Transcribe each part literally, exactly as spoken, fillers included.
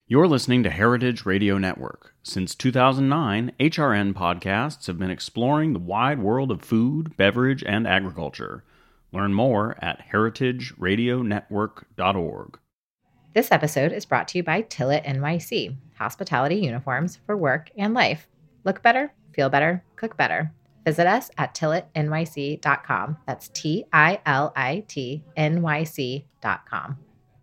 You're listening to Heritage Radio Network. Since two thousand nine, H R N podcasts have been exploring the wide world of food, beverage, and agriculture. Learn more at heritage radio network dot org. This episode is brought to you by Tillet N Y C, hospitality uniforms for work and life. Look better, feel better, cook better. Visit us at tillet n y c dot com. That's T I L I T N Y C dot com.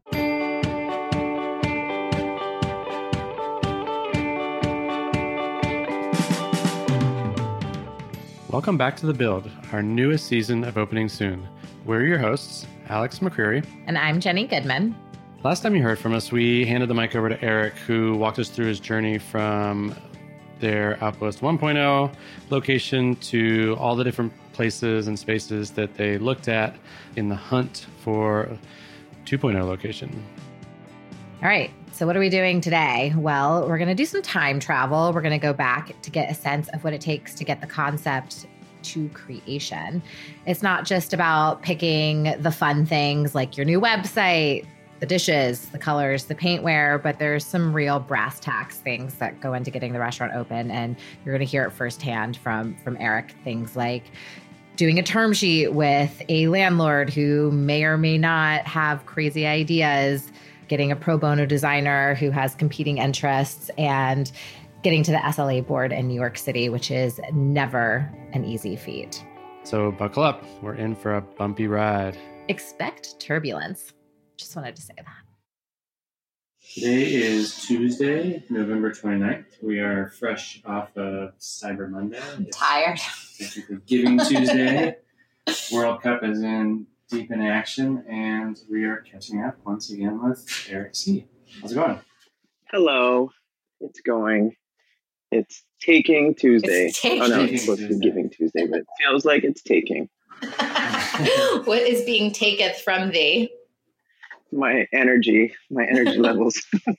Welcome back to The Build, our newest season of Opening Soon. We're your hosts, Alex McCreary. And I'm Jenny Goodman. Last time you heard from us, we handed the mic over to Eric, who walked us through his journey from their Outpost one point oh location to all the different places and spaces that they looked at in the hunt for two point oh location. All right. So what are we doing today? Well, we're going to do some time travel. We're going to go back to get a sense of what it takes to get the concept to creation. It's not just about picking the fun things like your new website, the dishes, the colors, the paintware, but there's some real brass tacks things that go into getting the restaurant open. And you're going to hear it firsthand from, from Eric. Things like doing a term sheet with a landlord who may or may not have crazy ideas, getting a pro bono designer who has competing interests, and getting to the S L A board in New York City, which is never an easy feat. So buckle up. We're in for a bumpy ride. Expect turbulence. Just wanted to say that. Today is Tuesday, November twenty-ninth. We are fresh off of Cyber Monday. I'm tired. Technically Giving Tuesday. World Cup is in deep in action, and we are catching up once again with Eric C. How's it going? Hello. It's going. It's taking Tuesday. It's taking. Oh no, it's supposed to be Giving Tuesday, but it feels like it's taking. What is being taketh from thee? My energy, my energy levels.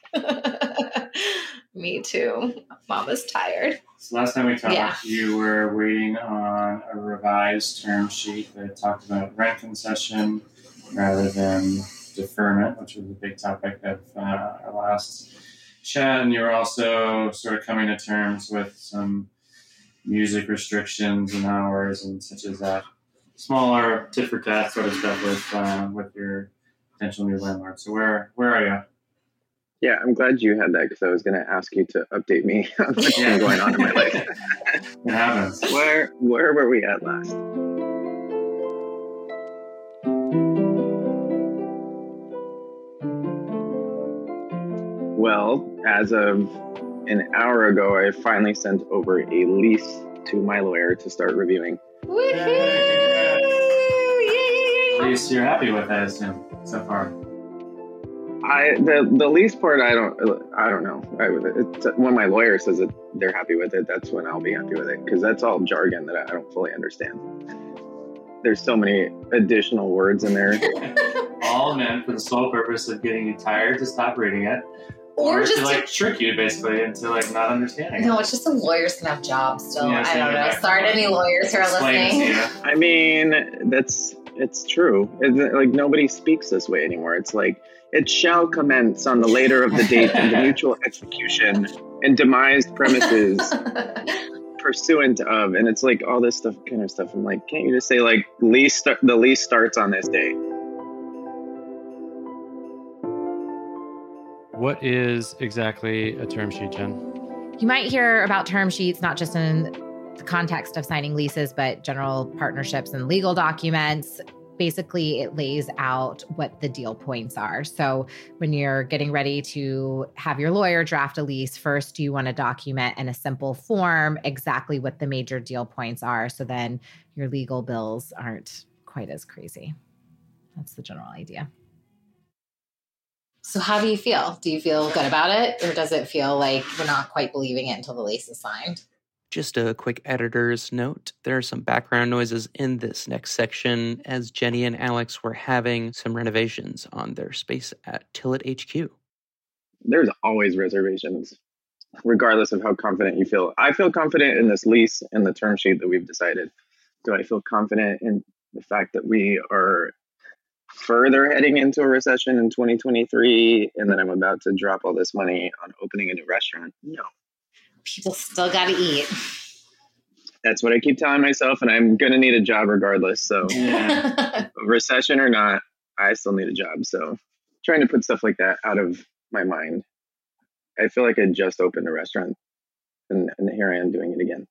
Me too. Mama's tired. So last time we talked, Yeah. you were waiting on a revised term sheet that talked about rent concession rather than deferment, which was a big topic of uh, our last chat. And you were also sort of coming to terms with some music restrictions and hours and such as that. Smaller tit for tat sort of stuff with uh, with your potential new landlord. So where where are you? Yeah, I'm glad you had that because I was going to ask you to update me on what's Yeah. been going on in my life. It happens. Where where were we at last? Well, as of an hour ago, I finally sent over a lease to my lawyer to start reviewing. Woohoo! At Yay! least you're happy with that, I assume, so far. I the the lease part I don't I don't know. I, it's, when my lawyer says that they're happy with it, that's when I'll be happy with it because that's all jargon that I don't fully understand. There's so many additional words in there. All meant for the sole purpose of getting you tired to stop reading it, Or or just to like trick you basically into like not understanding it. no, it's just the lawyers can have jobs still. Yeah, I so don't you're know. back Sorry to to any lawyers who are explain it to listening. you. I mean, that's it's true. It's, like nobody speaks this way anymore. It's like it shall commence on the later of the date of the mutual execution and demised premises pursuant of, and it's like all this stuff, kind of stuff. I'm like, can't you just say like lease? Start, the lease starts on this day. What is exactly a term sheet, Jen? You might hear about term sheets, not just in the context of signing leases, but general partnerships and legal documents. Basically, it lays out what the deal points are. So when you're getting ready to have your lawyer draft a lease, first you want to document in a simple form exactly what the major deal points are. So then your legal bills aren't quite as crazy. That's the general idea. So how do you feel? Do you feel good about it? Or does it feel like you're not quite believing it until the lease is signed? Just a quick editor's note. There are some background noises in this next section as Jenny and Alex were having some renovations on their space at Tillet H Q. There's always reservations, regardless of how confident you feel. I feel confident in this lease and the term sheet that we've decided. Do I feel confident in the fact that we are further heading into a recession in twenty twenty-three, and then I'm about to drop all this money on opening a new restaurant? No. People still got to eat. That's what I keep telling myself, and I'm going to need a job regardless. So Yeah. recession or not, I still need a job. So trying to put stuff like that out of my mind. I feel like I just opened a restaurant, and, and here I am doing it again.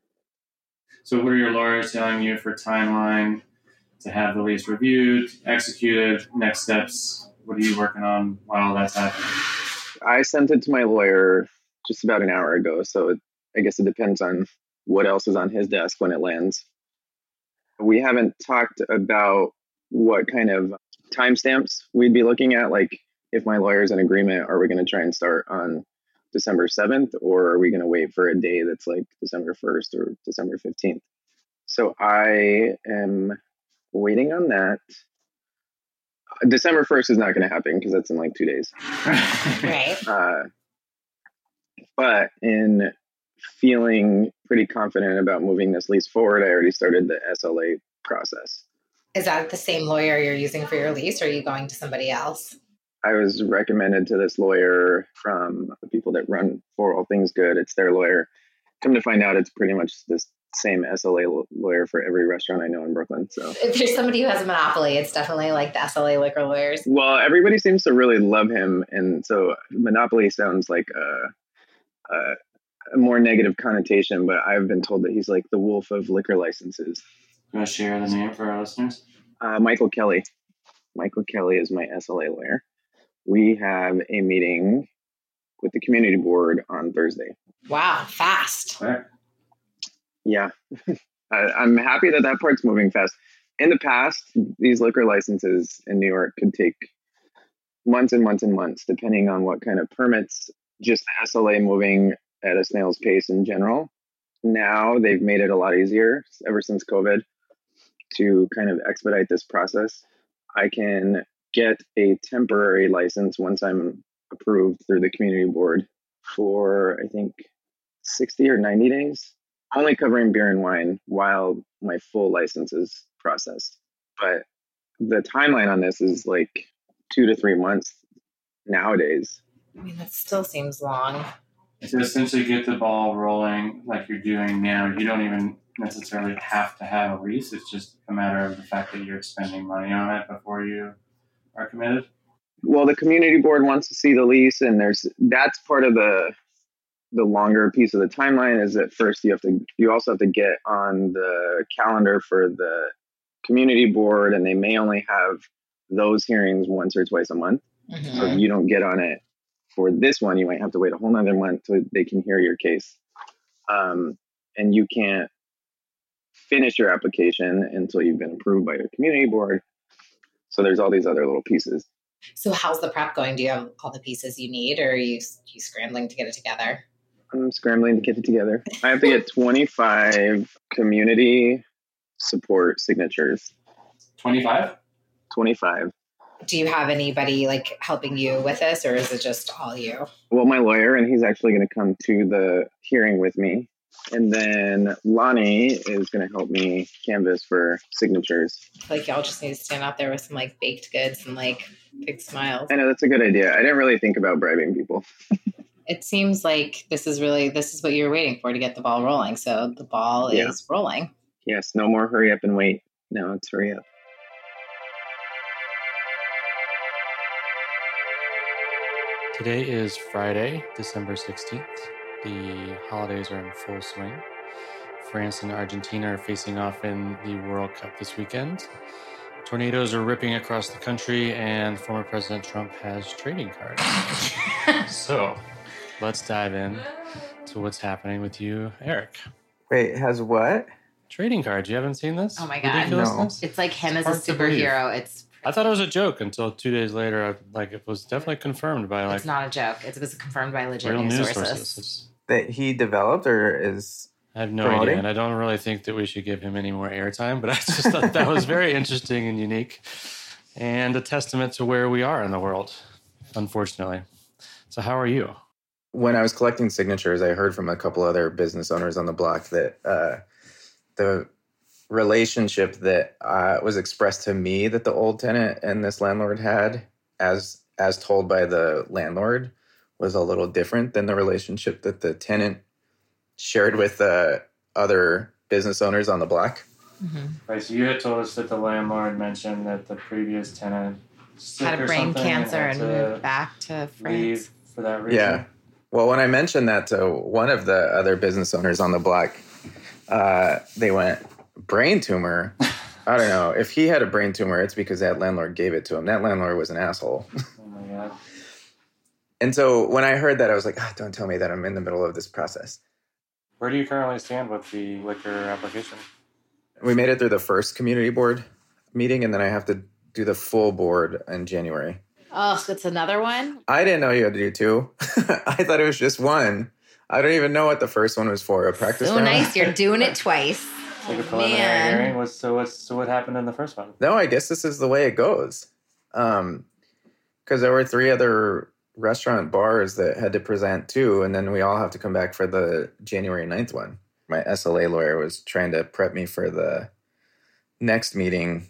So what are your lawyers telling you for timeline to have the lease reviewed, executed, next steps? What are you working on while that's happening? I sent it to my lawyer just about an hour ago. So it, I guess it depends on what else is on his desk when it lands. We haven't talked about what kind of timestamps we'd be looking at. Like if my lawyer's in agreement, are we going to try and start on December seventh, or are we going to wait for a day that's like December first or December fifteenth? So I am waiting on that. December first is not going to happen because that's in like two days. Right. Uh, but in feeling pretty confident about moving this lease forward, I already started the S L A process. Is that the same lawyer you're using for your lease, or are you going to somebody else? I was recommended to this lawyer from the people that run For All Things Good. It's their lawyer. Come to find out, it's pretty much this same S L A lawyer for every restaurant I know in Brooklyn. So if there's somebody who has a monopoly, it's definitely like the S L A liquor lawyers. Well, everybody seems to really love him. And so monopoly sounds like a, a, a more negative connotation, but I've been told that he's like the wolf of liquor licenses. You want to share the name for our listeners? Uh, Michael Kelly. Michael Kelly is my S L A lawyer. We have a meeting with the community board on Thursday. Wow, fast. Right. Yeah, I, I'm happy that that part's moving fast. In the past, these liquor licenses in New York could take months and months and months, depending on what kind of permits, just the S L A moving at a snail's pace in general. Now they've made it a lot easier ever since COVID to kind of expedite this process. I can get a temporary license once I'm approved through the community board for, I think, sixty or ninety days, only covering beer and wine while my full license is processed. But the timeline on this is like two to three months nowadays. I mean, that still seems long. To essentially get the ball rolling like you're doing now, you don't even necessarily have to have a lease. It's just a matter of the fact that you're spending money on it before you are committed. Well, the community board wants to see the lease, and there's that's part of the the longer piece of the timeline. Is that first you have to you also have to get on the calendar for the community board, and they may only have those hearings once or twice a month. Mm-hmm. So if you don't get on it for this one, you might have to wait a whole nother month so they can hear your case. Um, and you can't finish your application until you've been approved by your community board. So there's all these other little pieces. So how's the prep going? Do you have all the pieces you need, or are you, you scrambling to get it together? I'm scrambling to get it together. I have to get twenty-five community support signatures. twenty-five? twenty-five. Do you have anybody like helping you with this, or is it just all you? Well, my lawyer, and he's actually going to come to the hearing with me. And then Lonnie is going to help me canvas for signatures. Like y'all just need to stand out there with some like baked goods and like big smiles. I know, that's a good idea. I didn't really think about bribing people. It seems like this is really, this is what you're waiting for to get the ball rolling. So the ball yeah. is rolling. Yes, no more hurry up and wait. No, it's hurry up. Today is Friday, December sixteenth. The holidays are in full swing. France and Argentina are facing off in the World Cup this weekend. Tornadoes are ripping across the country, and former President Trump has trading cards. So let's dive in to what's happening with you, Eric. Wait, has what? Trading cards. You haven't seen this? Oh my God. Ridiculousness? No. It's like him it's as a superhero. It's I thought it was a joke until two days later. I, like it was definitely confirmed by like. It's not a joke. It was confirmed by legit real news news sources. sources. That he developed or is I have no promoting? idea, and I don't really think that we should give him any more airtime, but I just thought that was very interesting and unique and a testament to where we are in the world, unfortunately. So how are you? When I was collecting signatures, I heard from a couple other business owners on the block that uh, the relationship that uh, was expressed to me that the old tenant and this landlord had, as as told by the landlord, was a little different than the relationship that the tenant shared with the other business owners on the block. Mm-hmm. Right, so you had told us that the landlord mentioned that the previous tenant sick Had a or brain something cancer had and to moved back to France. leave for that reason. Yeah. Well, when I mentioned that to one of the other business owners on the block, uh, they went, brain tumor? I don't know. If he had a brain tumor, it's because that landlord gave it to him. That landlord was an asshole. Oh my God. And so when I heard that, I was like, oh, don't tell me that I'm in the middle of this process. Where do you currently stand with the liquor application? We made it through the first community board meeting, and then I have to do the full board in January. Oh, it's another one? I didn't know you had to do two. I thought it was just one. I don't even know what the first one was for. A practice So round? nice. You're doing it twice. Like a Oh, preliminary man. hearing? What's, so, what's, so what happened in the first one? No, I guess this is the way it goes. Um, because there were three other restaurant bars that had to present too, and then we all have to come back for the January ninth one. My S L A lawyer was trying to prep me for the next meeting,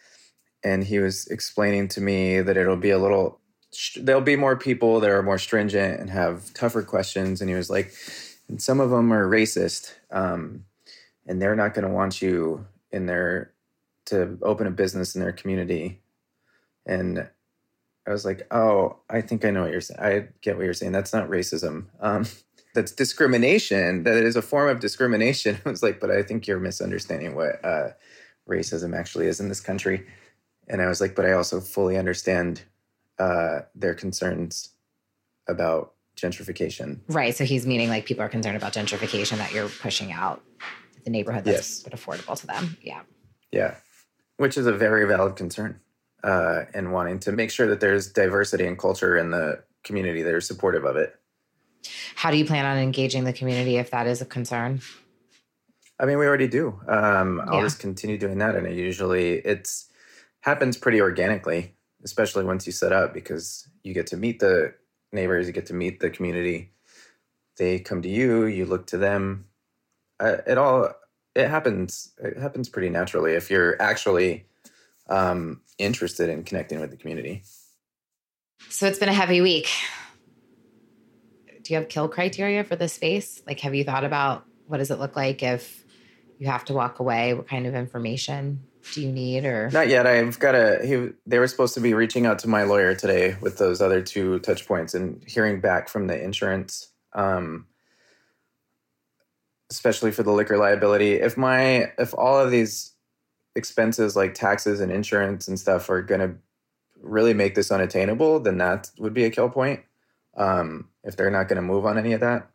and he was explaining to me that it'll be a little, there'll be more people that are more stringent and have tougher questions, and he was like, and some of them are racist, um, and they're not going to want you in their, to open a business in their community. And I was like, oh, I think I know what you're saying. I get what you're saying. That's not racism. Um, that's discrimination. That is a form of discrimination. I was like, but I think you're misunderstanding what uh, racism actually is in this country. And I was like, but I also fully understand uh, their concerns about gentrification. Right. So he's meaning like people are concerned about gentrification that you're pushing out the neighborhood that's Yes. but affordable to them. Yeah. Yeah, which is a very valid concern. Uh, and wanting to make sure that there's diversity and culture in the community that are supportive of it. How do you plan on engaging the community if that is a concern? I mean, we already do. Um, I'll Yeah. just continue doing that. And it usually it's happens pretty organically, especially once you set up, because you get to meet the neighbors, you get to meet the community. They come to you, you look to them. Uh, it all, it happens, it happens pretty naturally if you're actually um, interested in connecting with the community. So it's been a heavy week. Do you have kill criteria for the space? Like, have you thought about what does it look like if you have to walk away? What kind of information do you need? Or Not yet. I've got a, he, they were supposed to be reaching out to my lawyer today with those other two touch points and hearing back from the insurance, um, especially for the liquor liability. If my, if all of these expenses like taxes and insurance and stuff are going to really make this unattainable, then that would be a kill point. Um, if they're not going to move on any of that.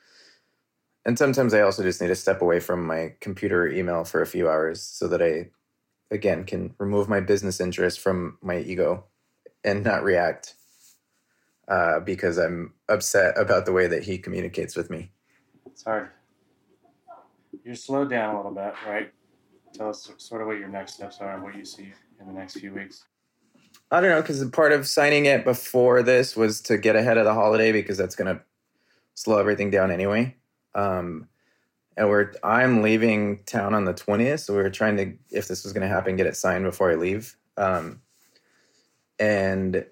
And sometimes I also just need to step away from my computer or email for a few hours so that I, again, can remove my business interest from my ego and not react uh, because I'm upset about the way that he communicates with me. It's hard. You're slowed down a little bit, right? Tell us sort of what your next steps are and what you see in the next few weeks. I don't know, because part of signing it before this was to get ahead of the holiday because that's going to slow everything down anyway. Um, and we're I'm leaving town on the twentieth, so we were trying to, if this was going to happen, get it signed before I leave. Um, and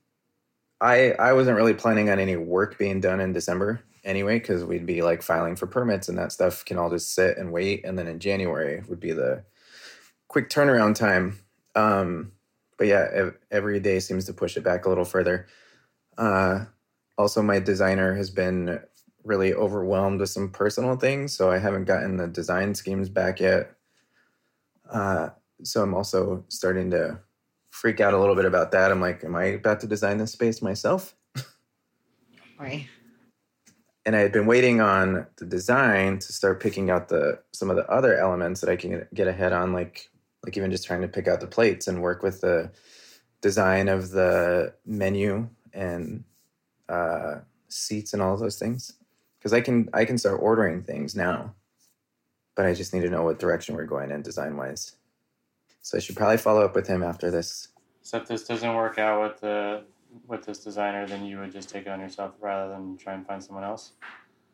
I I wasn't really planning on any work being done in December anyway, because we'd be like filing for permits and that stuff can all just sit and wait. And then in January would be the quick turnaround time. Um, but yeah, ev- every day seems to push it back a little further. Uh, also, my designer has been really overwhelmed with some personal things, so I haven't gotten the design schemes back yet. Uh, so I'm also starting to freak out a little bit about that. I'm like, am I about to design this space myself? right. And I had been waiting on the design to start picking out the some of the other elements that I can get ahead on, like like even just trying to pick out the plates and work with the design of the menu and uh, seats and all those things. Because I can I can start ordering things now, but I just need to know what direction we're going in design wise. So I should probably follow up with him after this. So if this doesn't work out with the with this designer, then you would just take it on yourself rather than try and find someone else?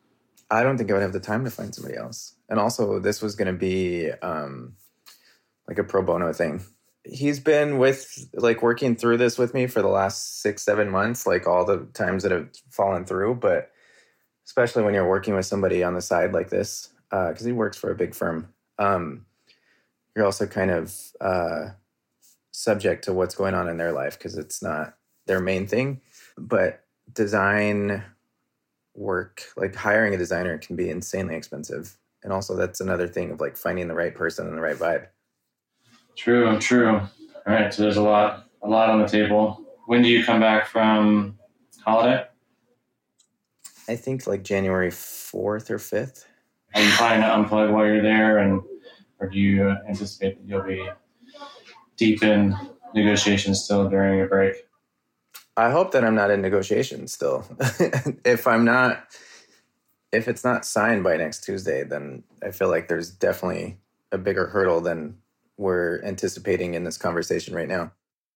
I don't think I would have the time to find somebody else. And also, this was going to be um, like a pro bono thing. He's been with, like, working through this with me for the last six, seven months, like all the times that have fallen through. But especially when you're working with somebody on the side like this, because uh, he works for a big firm, um, you're also kind of uh, subject to what's going on in their life because it's not their main thing. But design work, like hiring a designer, can be insanely expensive. And also that's another thing of like finding the right person and the right vibe. True, true. All right, so there's a lot, a lot on the table. When do you come back from holiday? I think like January fourth or fifth. Are you planning to unplug while you're there, and or do you anticipate that you'll be deep in negotiations still during your break? I hope that I'm not in negotiations still. If I'm not, if it's not signed by next Tuesday, then I feel like there's definitely a bigger hurdle than we're anticipating in this conversation right now.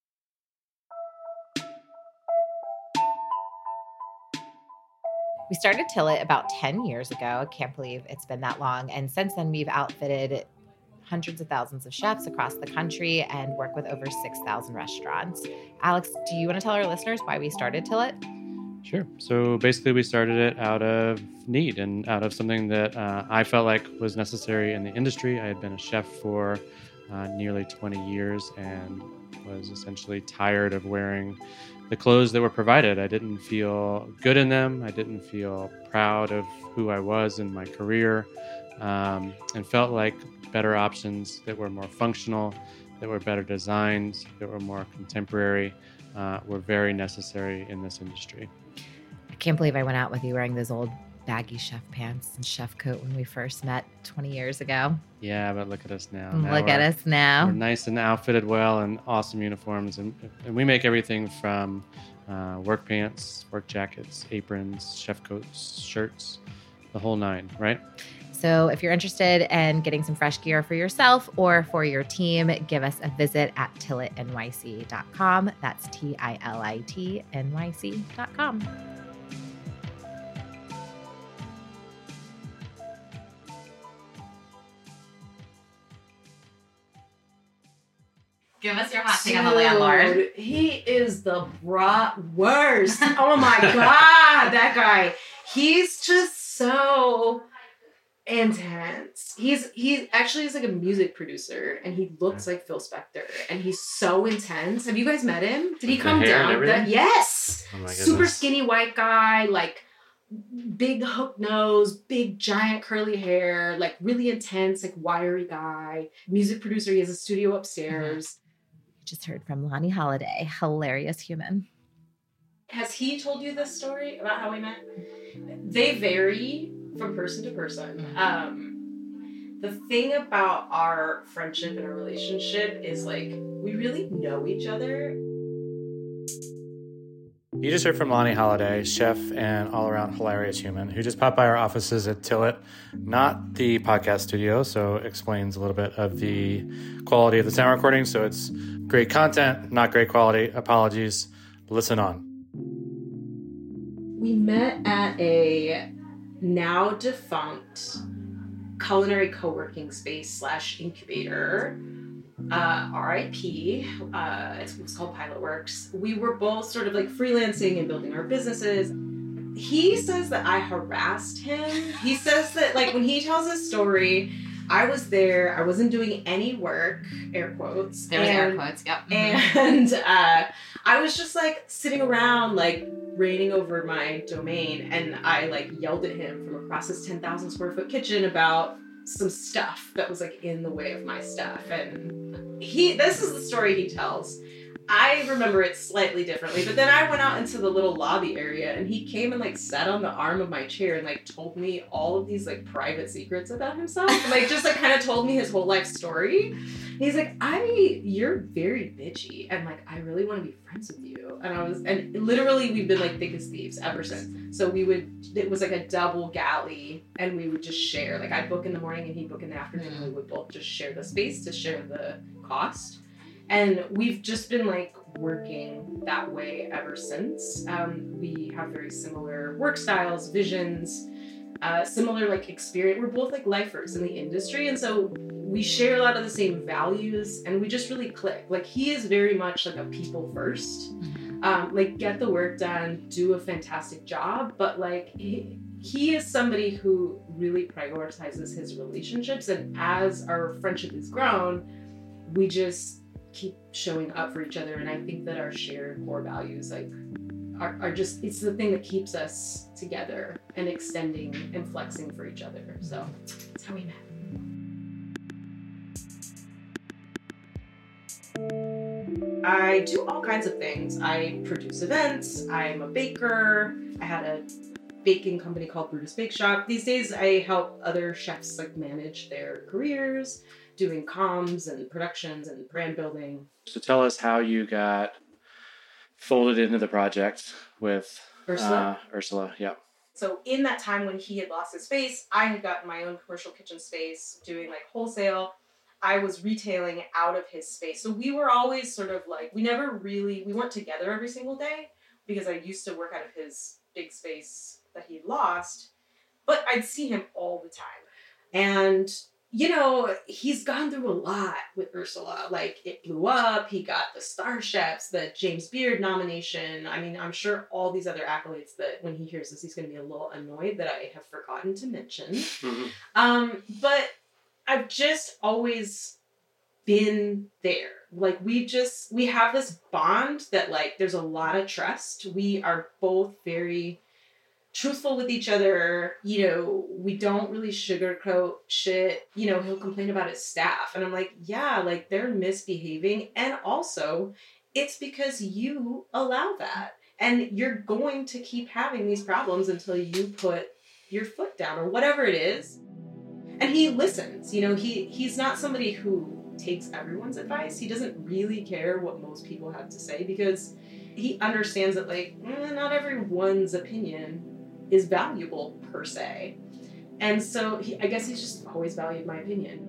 We started Tillit about ten years ago. I can't believe it's been that long. And since then, we've outfitted hundreds of thousands of chefs across the country and work with over six thousand restaurants. Alex, do you want to tell our listeners why we started Tillit? Sure. So basically, we started it out of need and out of something that uh, I felt like was necessary in the industry. I had been a chef for uh, nearly twenty years and was essentially tired of wearing the clothes that were provided. I didn't feel good in them. I didn't feel proud of who I was in my career, um, and felt like better options that were more functional, that were better designed, that were more contemporary, uh, were very necessary in this industry. I can't believe I went out with you wearing those old baggy chef pants and chef coat when we first met twenty years ago. Yeah, but look at us now. now look at us now. We're nice and outfitted well and awesome uniforms. And, and we make everything from uh, work pants, work jackets, aprons, chef coats, shirts, the whole nine, right? So if you're interested in getting some fresh gear for yourself or for your team, give us a visit at tillit N Y C dot com. That's T I L I T N Y C dot com. Give us your hot take on the landlord. He is the bra worst. Oh my God, that guy. He's just so intense. He's he actually is like a music producer, and he looks like Phil Spector, and he's so intense. Have you guys met him? Did he come down? That, yes. Oh my goodness. Super skinny white guy, like big hook nose, big giant curly hair, like really intense, like wiry guy. Music producer. He has a studio upstairs. Mm-hmm. Just heard from Lonnie Holiday, hilarious human. Has he told you this story about how we met? They vary from person to person. Um, the thing about our friendship and our relationship is like we really know each other. You just heard from Lonnie Holiday, chef and all-around hilarious human, who just popped by our offices at Tillit, not the podcast studio, so explains a little bit of the quality of the sound recording. So it's great content, not great quality. Apologies. Listen on. We met at a now defunct culinary co-working space slash incubator. Uh, R I P, uh, it's, it's called Pilot Works. We were both sort of like freelancing and building our businesses. He says that I harassed him. He says that like when he tells his story, I was there, I wasn't doing any work, air quotes. There was and, air quotes, yep. Mm-hmm. And uh, I was just like sitting around like reigning over my domain, and I like yelled at him from across his ten thousand square foot kitchen about some stuff that was like in the way of my stuff. And he, this is the story he tells. I remember it slightly differently, but then I went out into the little lobby area, and he came and like sat on the arm of my chair and like told me all of these like private secrets about himself. Like just like kind of told me his whole life story. And he's like, I, you're very bitchy, and like I really want to be friends with you. And I was, and literally we've been like thick as thieves ever since. So we would, it was like a double galley, and we would just share. Like I'd book in the morning and he'd book in the afternoon, and we would both just share the space to share the cost. And we've just been like working that way ever since. Um, we have very similar work styles, visions. uh, similar like experience. We're both like lifers in the industry, and so we share a lot of the same values, and we just really click. Like he is very much like a people first, um, like get the work done, do a fantastic job, but like he, he is somebody who really prioritizes his relationships, and as our friendship has grown, we just keep showing up for each other. And I think that our shared core values like are, are just, it's the thing that keeps us together and extending and flexing for each other. So that's how we met. I do all kinds of things. I produce events, I'm a baker, I had a baking company called Brutus Bake Shop. These days I help other chefs like manage their careers, doing comms and productions and brand building. So tell us how you got folded into the project with Ursula. Uh, Ursula, yeah. So in that time when he had lost his space, I had gotten my own commercial kitchen space, doing like wholesale. I was retailing out of his space. So we were always sort of like, we never really, we weren't together every single day because I used to work out of his big space that he lost, but I'd see him all the time. And, you know, he's gone through a lot with Ursula. Like it blew up. He got the Star Chefs, the James Beard nomination. I mean, I'm sure all these other accolades that when he hears this, he's going to be a little annoyed that I have forgotten to mention. Mm-hmm. Um, but I've just always been there. Like we just, we have this bond that like, there's a lot of trust. We are both very truthful with each other. You know, we don't really sugarcoat shit. You know, he'll complain about his staff. And I'm like, yeah, like they're misbehaving. And also it's because you allow that. And you're going to keep having these problems until you put your foot down or whatever it is. And he listens, you know, he, he's not somebody who takes everyone's advice. He doesn't really care what most people have to say because he understands that, like, eh, not everyone's opinion is valuable per se. And so he, I guess he's just always valued my opinion.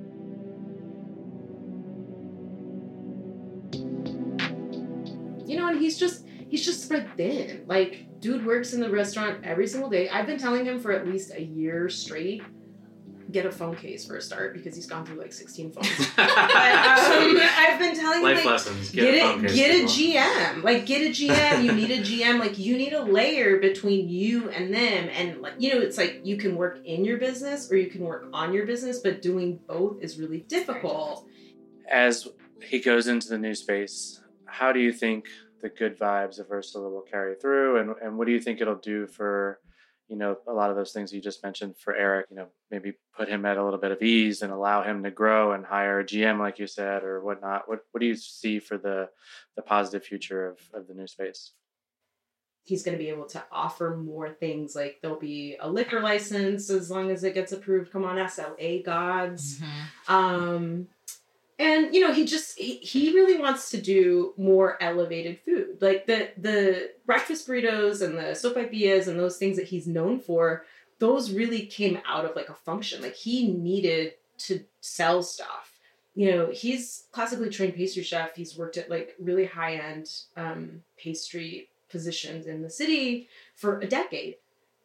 You know, and he's just, he's just spread thin. Like, dude works in the restaurant every single day. I've been telling him for at least a year straight, get a phone case for a start because he's gone through like sixteen phones. But, um, I've been telling him, life like, lessons. Get, get a, a, phone case get a G M. Like, get a G M. You need a G M. Like, you need a layer between you and them. And, like, you know, it's like you can work in your business or you can work on your business, but doing both is really difficult. As he goes into the new space, how do you think the good vibes of Ursula will carry through? And, and what do you think it'll do for, you know, a lot of those things you just mentioned for Eric, you know, maybe put him at a little bit of ease and allow him to grow and hire a G M, like you said, or whatnot. What what do you see for the the positive future of, of the new space? He's going to be able to offer more things. Like there'll be a liquor license as long as it gets approved. Come on, S L A gods. Mm-hmm. Um, and, you know, he just, he, he really wants to do more elevated food. Like the, the breakfast burritos and the sopapillas and those things that he's known for, those really came out of like a function. Like he needed to sell stuff. You know, he's classically trained pastry chef. He's worked at like really high end um, pastry positions in the city for a decade.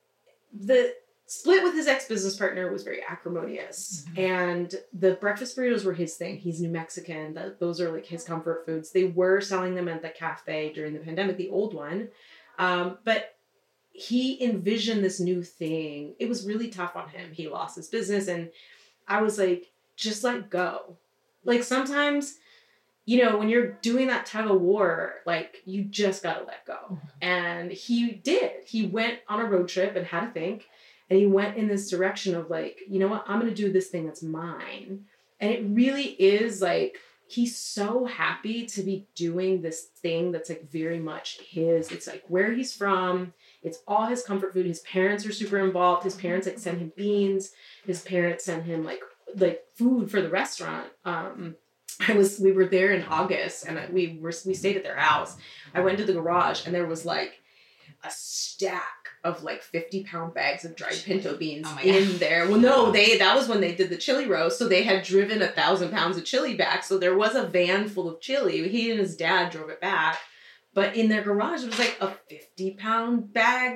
The split with his ex-business partner was very acrimonious. Mm-hmm. And the breakfast burritos were his thing. He's New Mexican. The, those are like his comfort foods. They were selling them at the cafe during the pandemic, the old one. Um, but he envisioned this new thing. It was really tough on him. He lost his business. And I was like, just let go. Like sometimes, you know, when you're doing that tug of war, like you just got to let go. Mm-hmm. And he did. He went on a road trip and had to think. And he went in this direction of like, you know what, I'm going to do this thing that's mine. And it really is like, he's so happy to be doing this thing that's like very much his. It's like where he's from. It's all his comfort food. His parents are super involved. His parents like send him beans. His parents send him like, like food for the restaurant. Um, I was, we were there in August and we were, we stayed at their house. I went to the garage and there was like a stack of like fifty pound bags of dried pinto beans oh in God. there. Well, no, they, that was when they did the chili roast. So they had driven a thousand pounds of chili back. So there was a van full of chili. He and his dad drove it back, but in their garage, it was like a fifty pound bag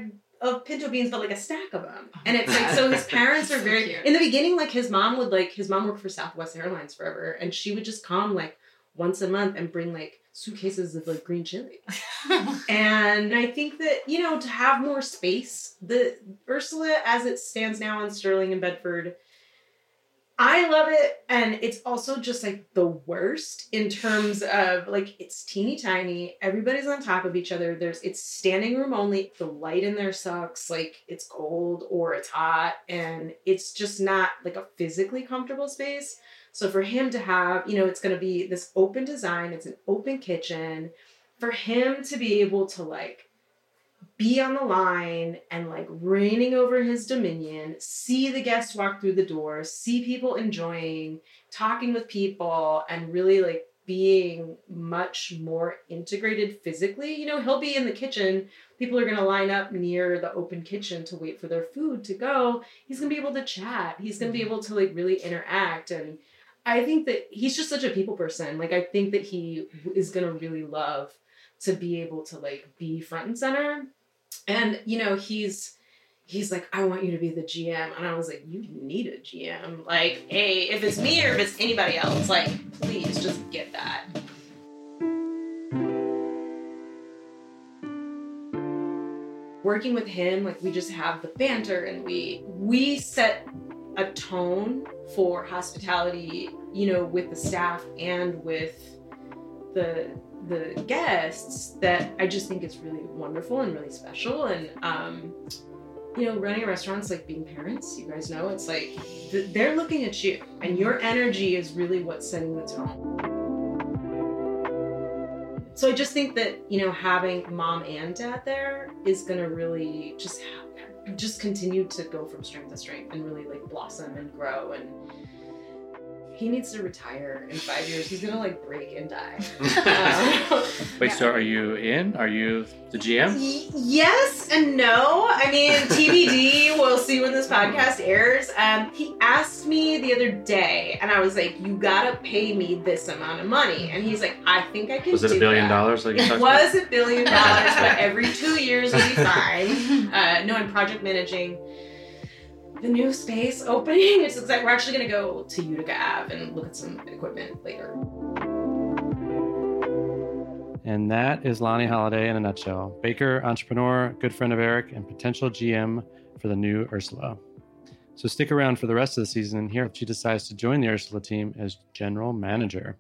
of pinto beans, but like a stack of them. And it's like, so his parents are So very, cute. in the beginning, like his mom would like, his mom worked for Southwest Airlines forever. And she would just come like once a month and bring like suitcases of like green chili. And I think that, you know, to have more space, the Ursula as it stands now in Sterling and Bedford, I love it. And it's also just like the worst in terms of like, it's teeny tiny. Everybody's on top of each other. There's, it's standing room only. The light in there sucks. Like it's cold or it's hot and it's just not like a physically comfortable space. So for him to have, you know, it's going to be this open design. It's an open kitchen. For him to be able to like be on the line and like reigning over his dominion, see the guests walk through the door, see people enjoying, talking with people, and really like being much more integrated physically. You know, he'll be in the kitchen. People are going to line up near the open kitchen to wait for their food to go. He's going to be able to chat. He's going to be able to like really interact. And I think that he's just such a people person. Like, I think that he is going to really love to be able to like be front and center. And, you know, he's, he's like, I want you to be the G M. And I was like, you need a G M. Like, hey, if it's me or if it's anybody else, like, please just get that. Working with him, like, we just have the banter and we, we set a tone for hospitality, you know, with the staff and with the the guests that I just think is really wonderful and really special. And um you know, running a restaurant's like being parents. You guys know, it's like th- they're looking at you and your energy is really what's setting the tone. So I just think that, you know, having mom and dad there is gonna really just have, just continue to go from strength to strength and really like blossom and grow. And he needs to retire in five years. He's gonna like break and die. Um, Wait, yeah. so are you in? Are you the G M? Y- yes and no. I mean, T B D, we'll see when this podcast airs. Um, he asked me the other day, and I was like, you gotta pay me this amount of money. And he's like, I think I can Was it do a billion that. dollars? Like you It talked was a billion dollars, but every two years will be fine. Uh, no, I'm project managing the new space opening. It's like we're actually going to go to Utica Ave and look at some equipment later. And that is Lonnie Holiday in a nutshell. Baker, entrepreneur, good friend of Eric, and potential G M for the new Ursula. So stick around for the rest of the season and hear if she decides to join the Ursula team as general manager.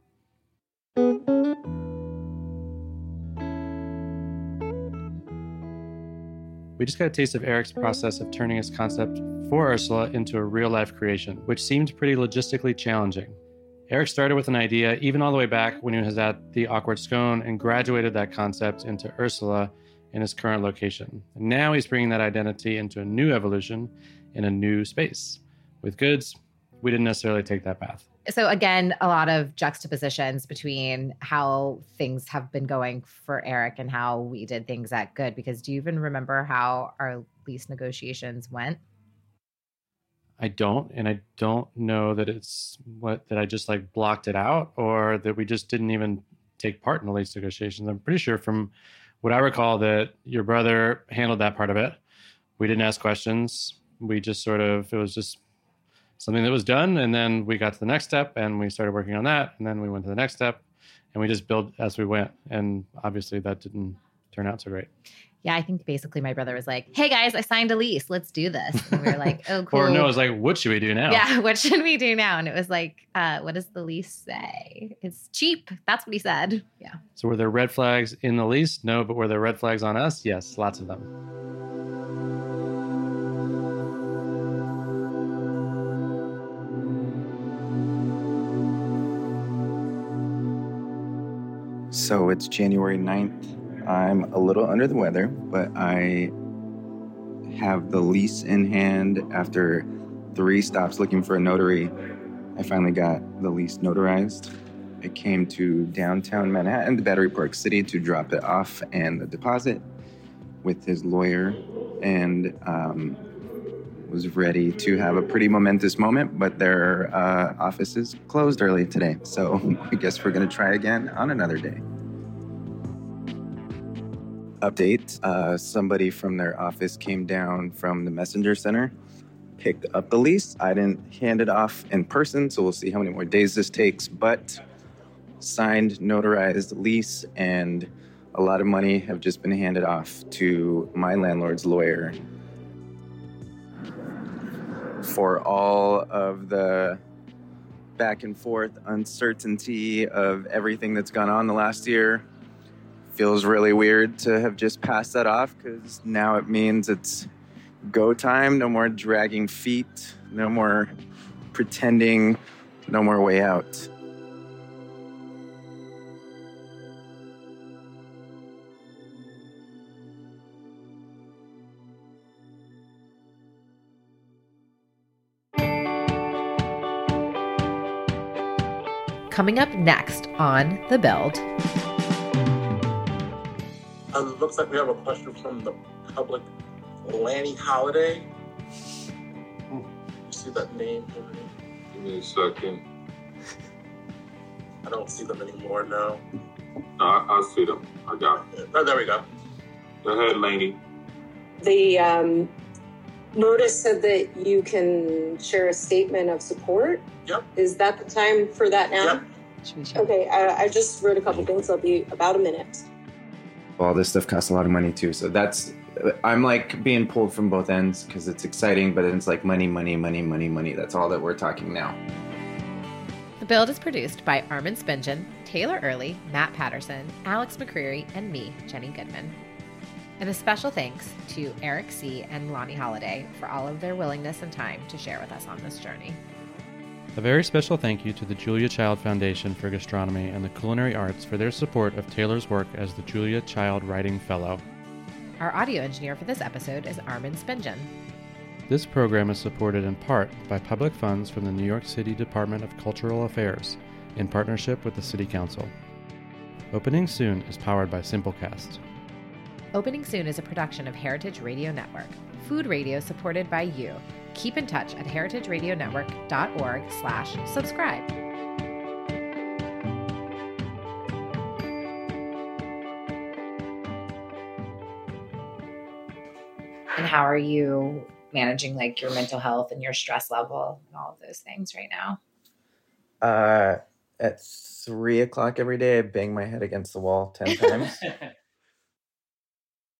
We just got a taste of Eric's process of turning his concept for Ursula into a real-life creation, which seemed pretty logistically challenging. Eric started with an idea even all the way back when he was at the Awkward Scone and graduated that concept into Ursula in his current location. And now he's bringing that identity into a new evolution in a new space. With goods, we didn't necessarily take that path. So again, a lot of juxtapositions between how things have been going for Eric and how we did things at Good. Because do you even remember how our lease negotiations went? I don't, and I don't know that it's what that I just like blocked it out or that we just didn't even take part in the lease negotiations. I'm pretty sure from what I recall that your brother handled that part of it. We didn't ask questions. We just sort of, it was just something that was done. And then we got to the next step and we started working on that. And then we went to the next step and we just built as we went. And obviously that didn't turn out so great. Yeah, I think basically my brother was like, hey guys, I signed a lease. Let's do this. And we were like, oh, cool. Or no, it was like, what should we do now? Yeah, what should we do now? And it was like, uh, what does the lease say? It's cheap. That's what he said. Yeah. So were there red flags in the lease? No, but were there red flags on us? Yes, lots of them. So it's January ninth. I'm a little under the weather, but I have the lease in hand. After three stops looking for a notary, I finally got the lease notarized. I came to downtown Manhattan, to Battery Park City, to drop it off and the deposit with his lawyer, and um, was ready to have a pretty momentous moment, but their uh, office is closed early today. So I guess we're gonna try again on another day. update. Uh, somebody from their office came down from the messenger center, picked up the lease. I didn't hand it off in person, so we'll see how many more days this takes, but signed, notarized lease, and a lot of money have just been handed off to my landlord's lawyer for all of the back and forth uncertainty of everything that's gone on the last year. Feels really weird to have just passed that off, because now it means it's go time. No more dragging feet, no more pretending, no more way out. Coming up next on The Build. Uh, it looks like we have a question from the public. Lanny Holiday. You see that name? Give me a second. I don't see them anymore now. No, I, I see them. I got them. Oh, there we go. Go ahead, Laney. The um, notice said that you can share a statement of support. Yep. Is that the time for that now? Yep. Okay, I, I just wrote a couple things. I'll be about a minute. All this stuff costs a lot of money too, so that's, I'm like being pulled from both ends because it's exciting, but it's like money, money, money, money, money. That's all that we're talking now. The Build is produced by Armin Spingen, Taylor Early, Matt Patterson, Alex McCreary, and me, Jenny Goodman. And a special thanks to Eric C. and Lonnie Holiday for all of their willingness and time to share with us on this journey. A very special thank you to the Julia Child Foundation for Gastronomy and the Culinary Arts for their support of Taylor's work as the Julia Child Writing Fellow. Our audio engineer for this episode is Armin Spingen. This program is supported in part by public funds from the New York City Department of Cultural Affairs in partnership with the City Council. Opening Soon is powered by Simplecast. Opening Soon is a production of Heritage Radio Network, food radio supported by you. Keep in touch at heritageradionetwork.org slash subscribe. And how are you managing like your mental health and your stress level and all of those things right now? Uh, at three o'clock every day, I bang my head against the wall ten times.